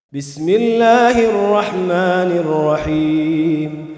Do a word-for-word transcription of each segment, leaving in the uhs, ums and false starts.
بسم الله الرحمن الرحيم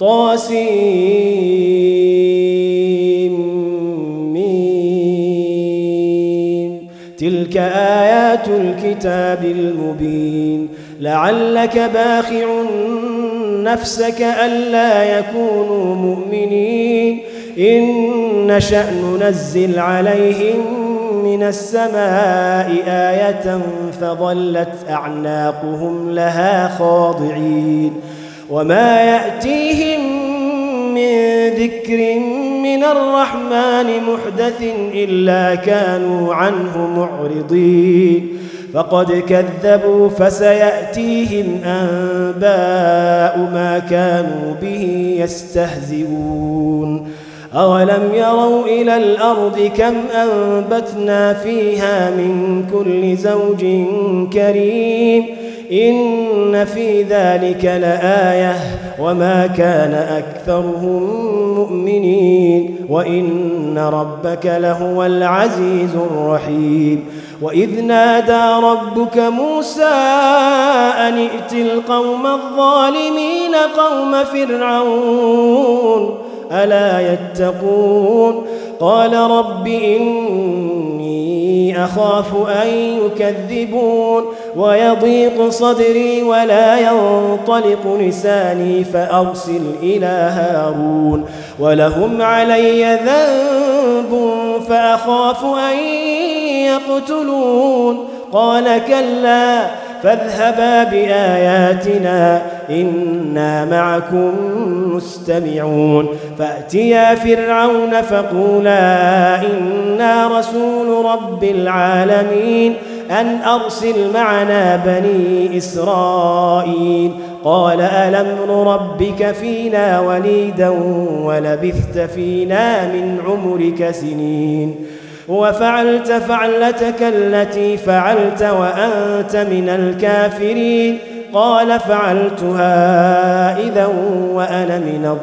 طاسيم تلك آيات الكتاب المبين لعلك باخع نفسك ألا يكونوا مؤمنين إن نشأ ننزل عليهم من السماء آية فظلت أعناقهم لها خاضعين وما يأتيهم من ذكر من الرحمن محدث إلا كانوا عنه معرضين فقد كذبوا فسيأتيهم أنباء ما كانوا به يستهزئون أولم يروا إلى الأرض كم أنبتنا فيها من كل زوج كريم إن في ذلك لآية وما كان أكثرهم مؤمنين وإن ربك لهو العزيز الرحيم وإذ نادى ربك موسى أن ائت القوم الظالمين قوم فرعون ألا يتقون قال رب إني أخاف أن يكذبون ويضيق صدري ولا ينطلق لساني فأرسل إلى هارون ولهم علي ذنب فأخاف أن يقتلون قال كلا فاذهبا بآياتنا إنا معكم مستمعون فأتيا فرعون فقولا إنا رسول رب العالمين أن أرسل معنا بني إسرائيل قال ألم نربك فينا وليدا ولبثت فينا من عمرك سنين وفعلت فعلتك التي فعلت وأنت من الكافرين قال فعلتها إذا وأنا من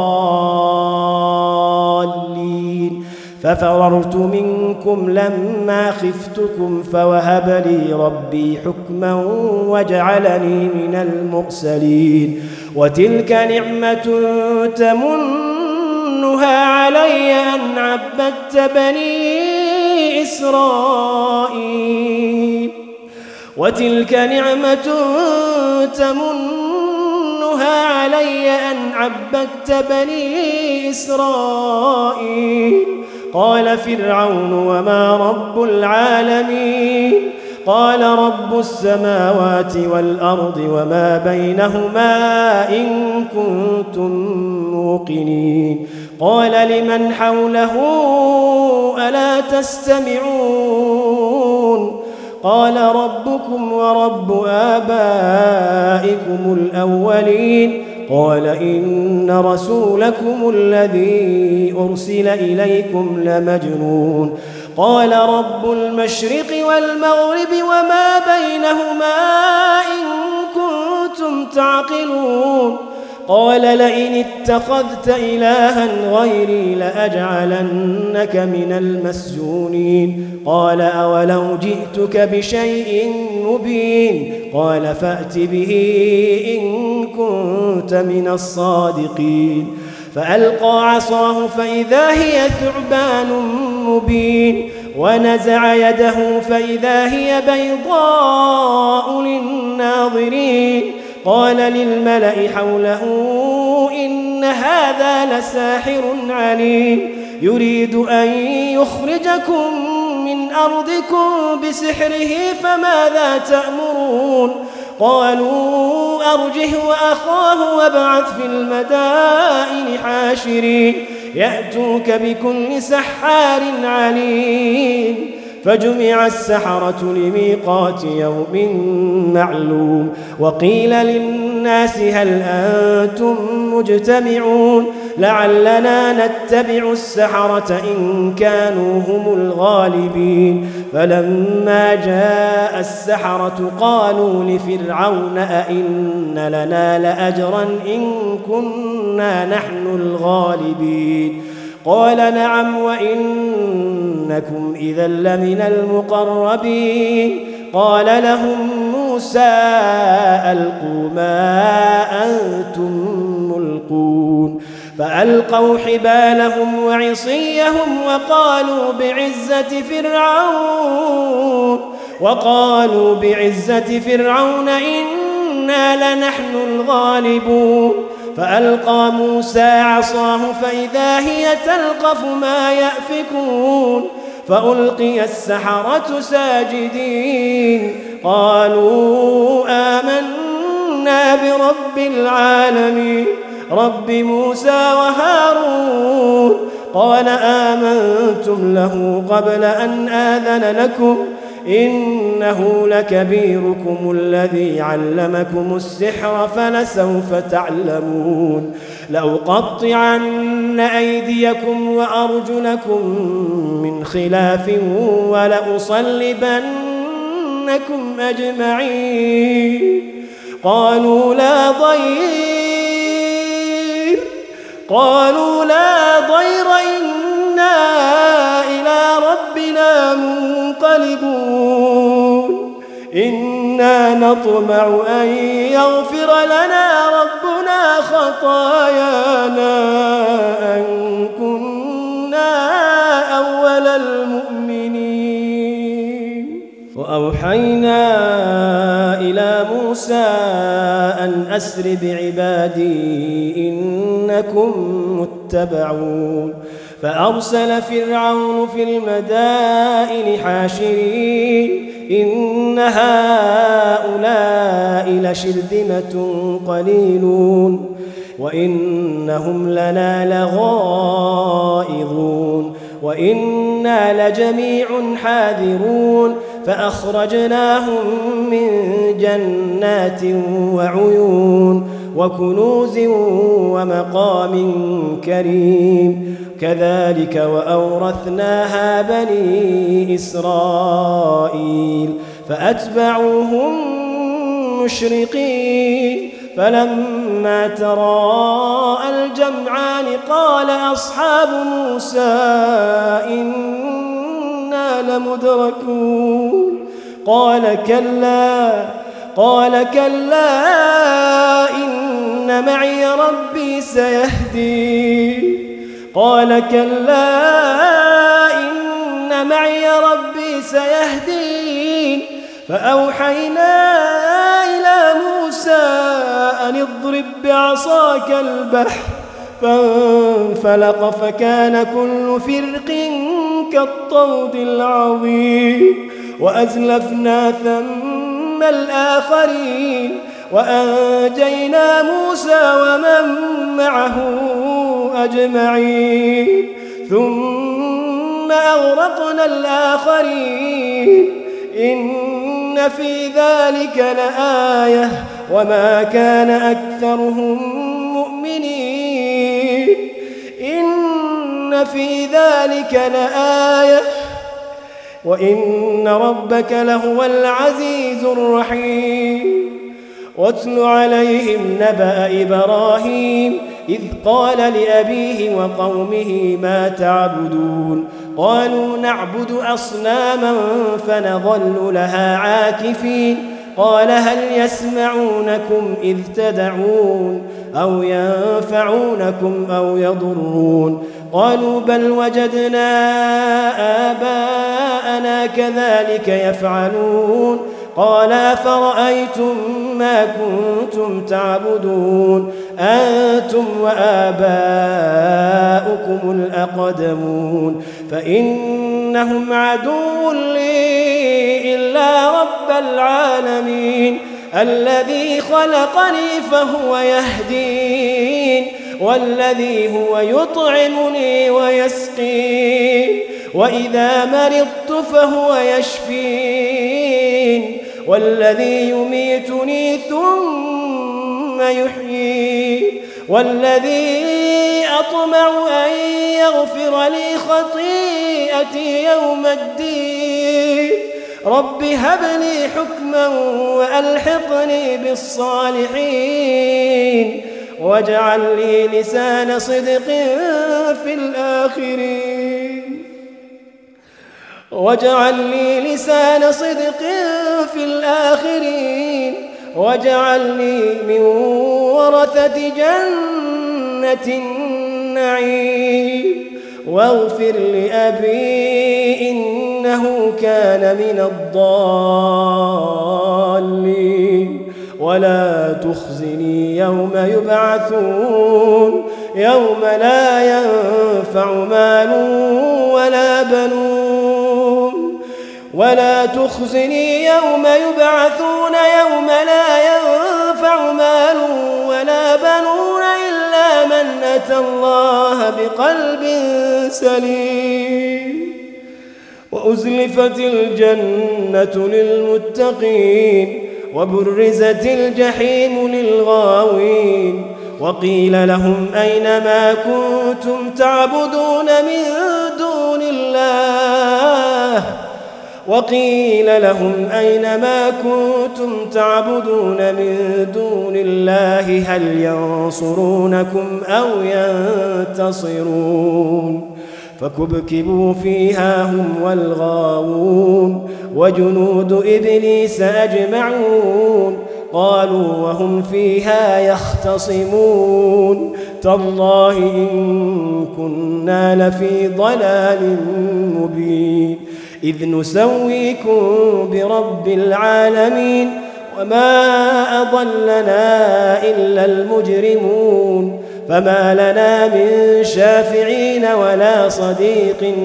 الضالين ففررت منكم لما خفتكم فوهب لي ربي حكما وجعلني من المرسلين وتلك نعمة تمنها علي أن عبدت بني إسرائيل وتلك نعمة تمنها علي أن عبدت بني إسرائيل قال فرعون وما رب العالمين قال رب السماوات والأرض وما بينهما إن كنتم موقنين قال لمن حوله ألا تستمعون قال ربكم ورب آبائكم الأولين قال إن رسولكم الذي أرسل إليكم لمجنون قال رب المشرق والمغرب وما بينهما إن كنتم تعقلون قال لئن اتخذت إلها غيري لأجعلنك من المسجونين قال أولو جئتك بشيء مبين قال فأت به إن كنت من الصادقين فألقى عصاه فإذا هي ثعبان مبين ونزع يده فإذا هي بيضاء للناظرين قال للملأ حوله إن هذا لساحر عليم يريد أن يخرجكم من أرضكم بسحره فماذا تأمرون قالوا أرجه وأخاه وابعث في المدائن حاشرين يأتوك بكل سحار عليم فجمع السحرة لميقات يوم معلوم وقيل للناس هل أنتم مجتمعون لعلنا نتبع السحرة إن كانوا هم الغالبين فلما جاء السحرة قالوا لفرعون أئن لنا لأجرا إن كنا نحن الغالبين قال نعم وإنكم إذا لمن المقربين قال لهم موسى ألقوا ما أنتم ملقون فألقوا حبالهم وعصيهم وقالوا بعزة فرعون وقالوا بعزة فرعون إنا لنحن الغالبون فألقى موسى عصاه فإذا هي تلقف ما يأفكون فألقي السحرة ساجدين قالوا آمنا برب العالمين رب موسى وهارون قال آمنتم له قبل أن آذن لكم إنه لكبيركم الذي علمكم السحر فلسوف تعلمون لأقطعن أيديكم وأرجلكم من خلاف ولأصلبنكم أجمعين قالوا لا ضير قالوا لا ضير إنا إلى ربنا منقلبون إنا نطمع أن يغفر لنا ربنا خطايانا أن كنا أول المؤمنين فأوحينا إلى موسى أن أسر بعبادي إنكم متبعون فأرسل فرعون في المدائن حاشرين إن هؤلاء لشرذمة قليلون وإنهم لنا لغائظون وإنا لجميع حاذرون فأخرجناهم من جنات وعيون وكنوز ومقام كريم كذلك وأورثناها بني إسرائيل فأتبعوهم مشرقين فلما تراءى الجمعان قال أصحاب موسى إنا لمدركون قال كلا قال كلا إن معي ربي سيهدين قال كلا إن معي ربي سيهدين فأوحينا إلى موسى أن اضرب بعصاك البحر فانفلق فكان كل فرق كالطود العظيم وأزلفنا ثم الآخرين وأنجينا موسى ومن معه أجمعين ثم أغرقنا الآخرين إن في ذلك لآية وما كان أكثرهم مؤمنين إن في ذلك لآية وإن ربك لهو العزيز الرحيم واتل عليهم نبأ إبراهيم إذ قال لأبيه وقومه ما تعبدون قالوا نعبد أصناما فنظل لها عاكفين قال هل يسمعونكم إذ تدعون أو ينفعونكم أو يضرون قالوا بل وجدنا آباءنا كذلك يفعلون قال أفرأيتم ما كنتم تعبدون أنتم وآباؤكم الأقدمون فإنهم عدو لي إلا رب العالمين الذي خلقني فهو يهدين والذي هو يطعمني ويسقين وإذا مرضت فهو يشفين والذي يميتني ثم يحيين والذي أطمع أن يغفر لي خطيئتي يوم الدين رب هب لي حكما وألحقني بالصالحين واجعل لي لسان صدق في الآخرين واجعل لي لسان صدق في الآخرين واجعلني من ورثة جنة النعيم واغفر لأبي إنه كان من الضالين ولا تخزني يوم يبعثون يوم لا ينفع مال ولا بنون ولا تخزني يوم يبعثون يوم لا ينفع مال ولا بنون إلا من أتى الله بقلب سليم وأزلفت الجنة للمتقين وبرزت الجحيم للغاوين وقيل لهم أين ما كنتم تعبدون من دون الله وقيل لهم أين ما كنتم تعبدون من دون الله هل ينصرونكم أو ينتصرون فكبكبوا فيها هم والغاوون وجنود إبليس أجمعون قالوا وهم فيها يختصمون تالله إن كنا لفي ضلال مبين إذ نسويكم برب العالمين وما أضلنا إلا المجرمون فما لنا من شافعين ولا صديق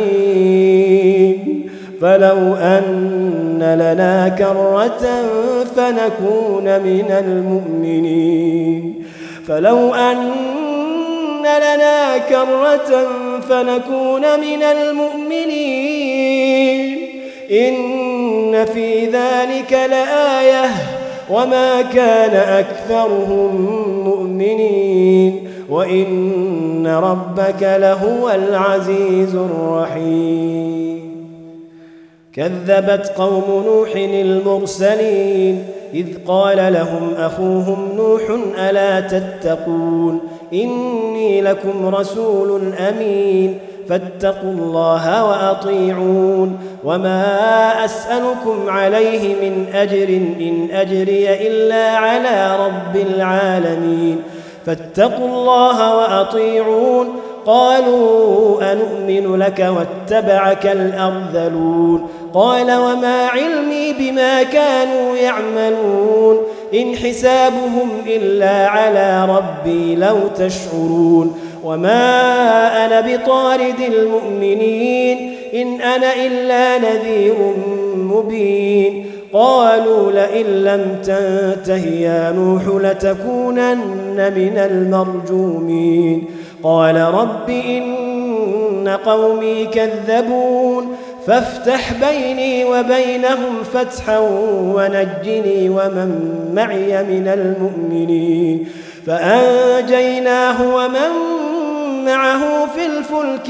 حميم فلو أن لنا كرة فنكون من المؤمنين فلو أن لنا كرة فنكون من المؤمنين إن في ذلك لآية وما كان أكثرهم مؤمنين وإن ربك لهو العزيز الرحيم كذبت قوم نوح المرسلين إذ قال لهم أخوهم نوح ألا تتقون إني لكم رسول أمين فاتقوا الله وأطيعون وما أسألكم عليه من أجر إن أجري إلا على رب العالمين فاتقوا الله وأطيعون قالوا أنؤمن لك واتبعك الأرذلون قال وما علمي بما كانوا يعملون إن حسابهم إلا على ربي لو تشعرون وما أنا بطارد المؤمنين إن أنا إلا نذير مبين قالوا لئن لم تنته يا نوح لتكونن من المرجومين قال رب إن قومي كذبون فافتح بيني وبينهم فتحا ونجني ومن معي من المؤمنين فأنجيناه ومن معه في الفلك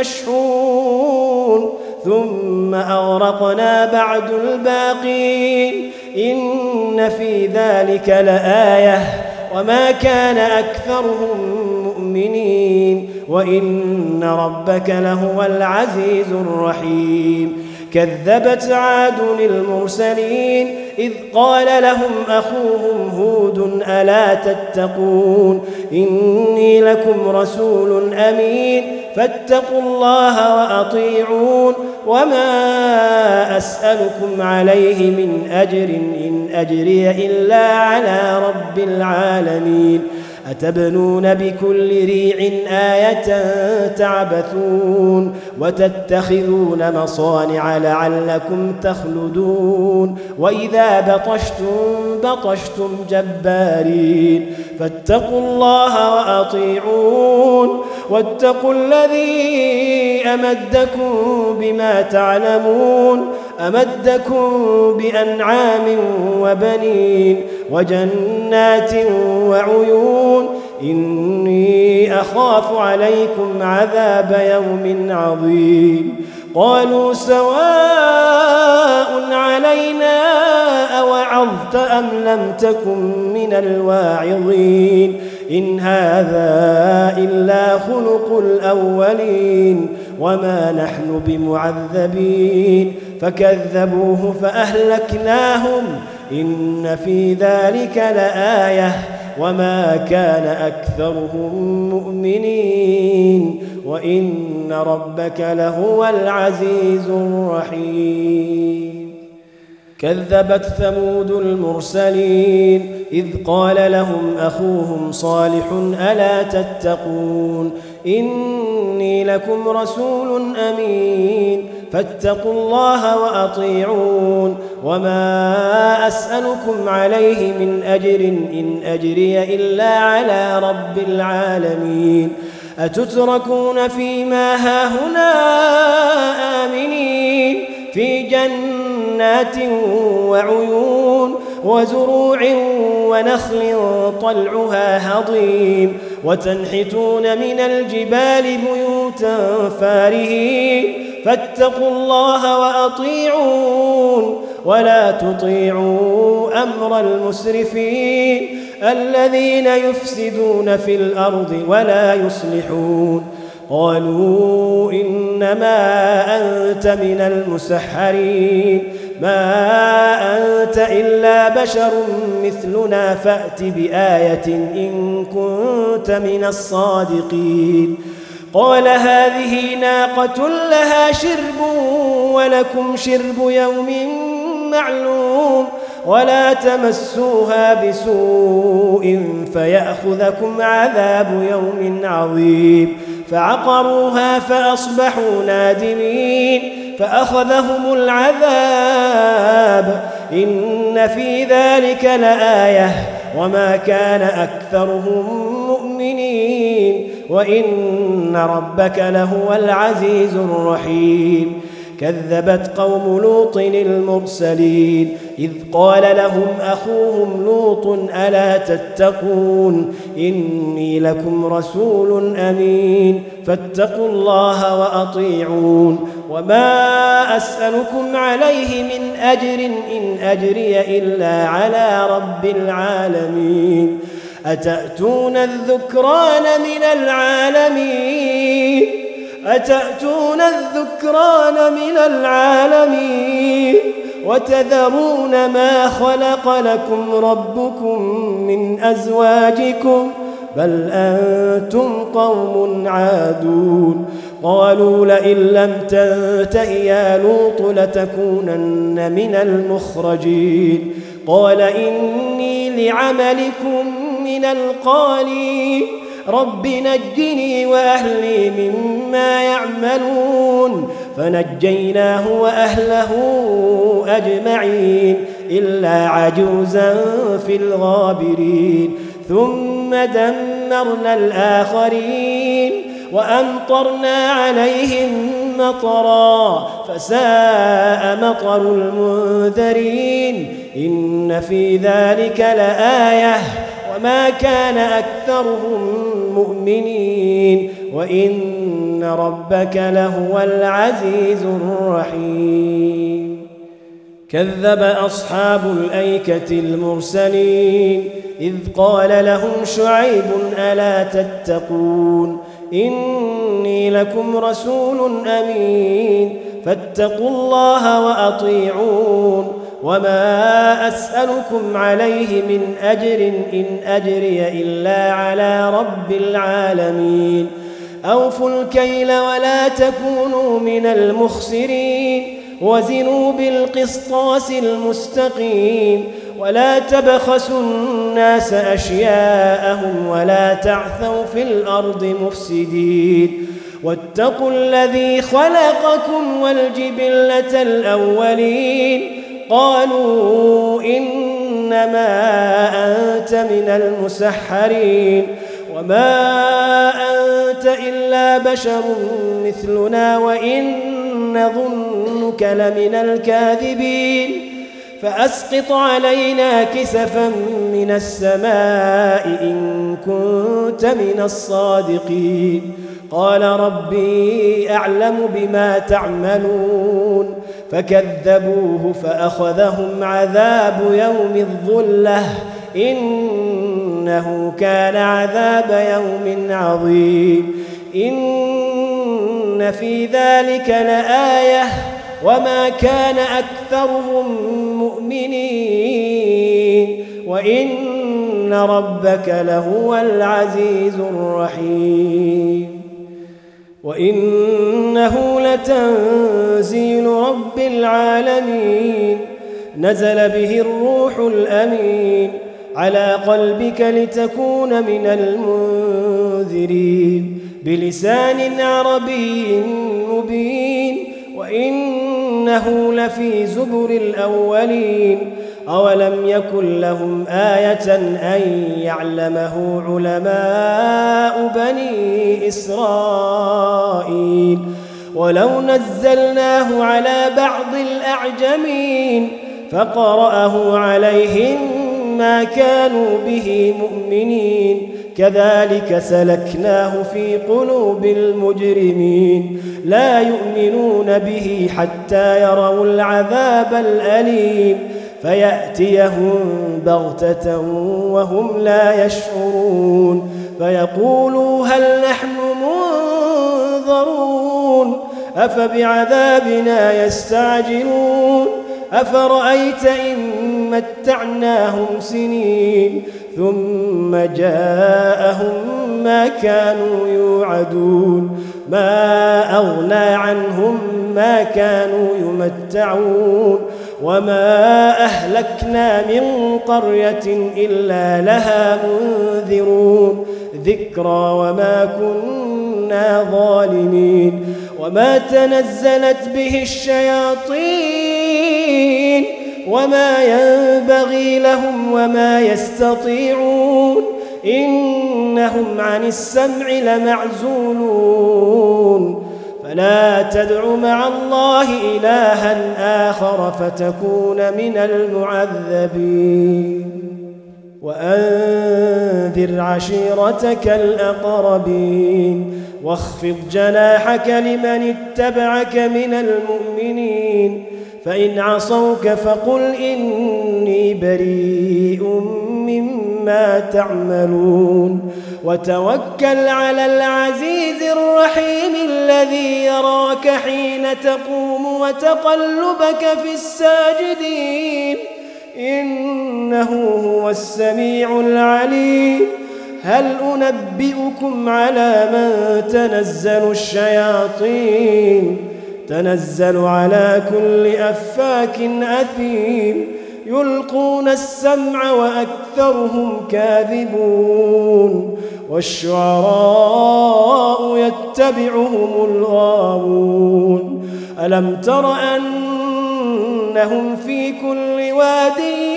المشحون ثم أغرقنا بعد الباقين إن في ذلك لآية وما كان أكثرهم مؤمنين وإن ربك لهو العزيز الرحيم كذبت عاد المرسلين إذ قال لهم أخوهم هود ألا تتقون إني لكم رسول أمين فاتقوا الله وأطيعون وما أسألكم عليه من أجر إن أجري إلا على رب العالمين أتبنون بكل ريع آية تعبثون وتتخذون مصانع لعلكم تخلدون وإذا بطشتم بطشتم جبارين فاتقوا الله وأطيعون واتقوا الذي أمدكم بما تعلمون أمدكم بأنعام وبنين وجنات وعيون إني أخاف عليكم عذاب يوم عظيم قالوا سواء علينا أوعظت أم لم تكن من الواعظين إن هذا إلا خلق الأولين وما نحن بمعذبين فكذبوه فأهلكناهم إن في ذلك لآية وما كان أكثرهم مؤمنين وإن ربك لهو العزيز الرحيم. كذبت ثمود المرسلين إذ قال لهم أخوهم صالح ألا تتقون إني لكم رسول أمين فاتقوا الله وأطيعون وما أسألكم عليه من أجر إن أجري إلا على رب العالمين أتتركون فيما هاهنا آمنين في جنات وعيون وزروع ونخل طلعها هضيم وتنحتون من الجبال بيوتا فارهين فاتقوا الله وأطيعون ولا تطيعوا أمر المسرفين الذين يفسدون في الأرض ولا يصلحون قالوا إنما أنت من المسحرين ما أنت إلا بشر مثلنا فأت بآية إن كنت من الصادقين قال هذه ناقة لها شرب ولكم شرب يوم معلوم ولا تمسوها بسوء فيأخذكم عذاب يوم عظيم فعقروها فأصبحوا نادمين فأخذهم العذاب إن في ذلك لآية وما كان أكثرهم مؤمنين وإن ربك لهو العزيز الرحيم. كذبت قوم لوط المرسلين إذ قال لهم أخوهم لوط ألا تتقون إني لكم رسول أمين فاتقوا الله وأطيعون وما أسألكم عليه من أجر إن أجري إلا على رب العالمين أتأتون الذكران من العالمين أتأتون الذكران من العالمين وتذرون ما خلق لكم ربكم من أزواجكم بل أنتم قوم عادون قالوا لئن لم تنته يا لوط لتكونن من المخرجين قال إني لعملكم من القالين رب نجني وأهلي مما يعملون فنجيناه وأهله أجمعين إلا عجوزا في الغابرين ثم دمرنا الآخرين وأمطرنا عليهم مطرا فساء مطر المنذرين إن في ذلك لآية وما كان أكثرهم مؤمنين وإن ربك لهو العزيز الرحيم. كذب أصحاب الأيكة المرسلين إذ قال لهم شعيب ألا تتقون إني لكم رسول أمين فاتقوا الله وأطيعون وما أسألكم عليه من أجر إن أجري إلا على رب العالمين أوفوا الكيل ولا تكونوا من المخسرين وزنوا بالقسطاس المستقيم ولا تبخسوا الناس أشياءهم ولا تعثوا في الأرض مفسدين واتقوا الذي خلقكم والجبلة الأولين قالوا إنما أنت من المسحرين وما أنت إلا بشر مثلنا وإن نظنك لمن الكاذبين فأسقط علينا كسفا من السماء إن كنت من الصادقين قال ربي أعلم بما تعملون فكذبوه فأخذهم عذاب يوم الظلة إنه كان عذاب يوم عظيم إن في ذلك لآية وما كان أكثرهم مؤمنين وإن ربك لهو العزيز الرحيم وإنه لتنزيل رب العالمين نزل به الروح الأمين على قلبك لتكون من المنذرين بلسان عربي مبين وإنه لفي زبر الأولين أولم يكن لهم آية أن يعلمه علماء بني إسرائيل ولو نزلناه على بعض الأعجمين فقرأه عليهم ما كانوا به مؤمنين كذلك سلكناه في قلوب المجرمين لا يؤمنون به حتى يروا العذاب الأليم فيأتيهم بغتة وهم لا يشعرون فيقولوا هل نحن منظرون أفبعذابنا يستعجلون أفرأيت إن متعناهم سنين ثم جاءهم ما كانوا يوعدون ما أغنى عنهم ما كانوا يمتعون وما أهلكنا من قرية إلا لها منذرون ذكرى وما كنا ظالمين وما تنزلت به الشياطين وما ينبغي لهم وما يستطيعون إنهم عن السمع لمعزولون فلا تدع مع الله إلها آخر فتكون من المعذبين وأنذر عشيرتك الأقربين واخفض جناحك لمن اتبعك من المؤمنين فإن عصوك فقل إني بريء مما تعملون وتوكل على العزيز الرحيم الذي يراك حين تقوم وتقلبك في الساجدين إنه هو السميع العليم هل أنبئكم على من تنزل الشياطين تنزل على كل أفاك أثيم يلقون السمع وأكثرهم كاذبون والشعراء يتبعهم الغاوون ألم تر أنهم في كل واد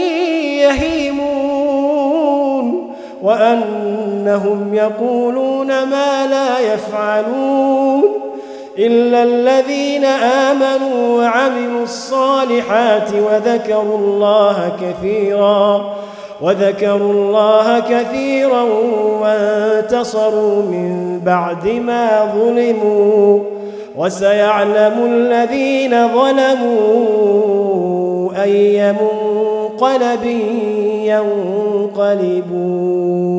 يهيمون وأنهم يقولون ما لا يفعلون إلا الذين آمنوا وعملوا الصالحات وذكروا الله كثيرا وذكروا الله كثيرا وانتصروا من بعد ما ظلموا وسيعلم الذين ظلموا أي منقلب ينقلبون.